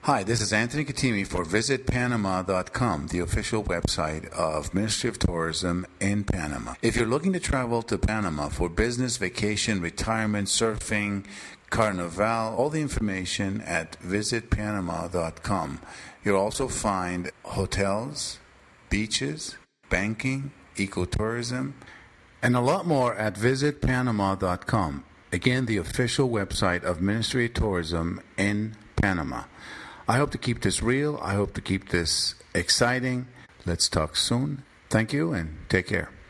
Hi, this is Anthony Katimi for VisitPanama.com, the official website of Ministry of Tourism in Panama. If you're looking to travel to Panama for business, vacation, retirement, surfing, Carnival, all the information at VisitPanama.com. You'll also find hotels, beaches, banking, ecotourism, and a lot more at VisitPanama.com. Again, the official website of Ministry of Tourism in Panama. I hope to keep this real. I hope to keep this exciting. Let's talk soon. Thank you and take care.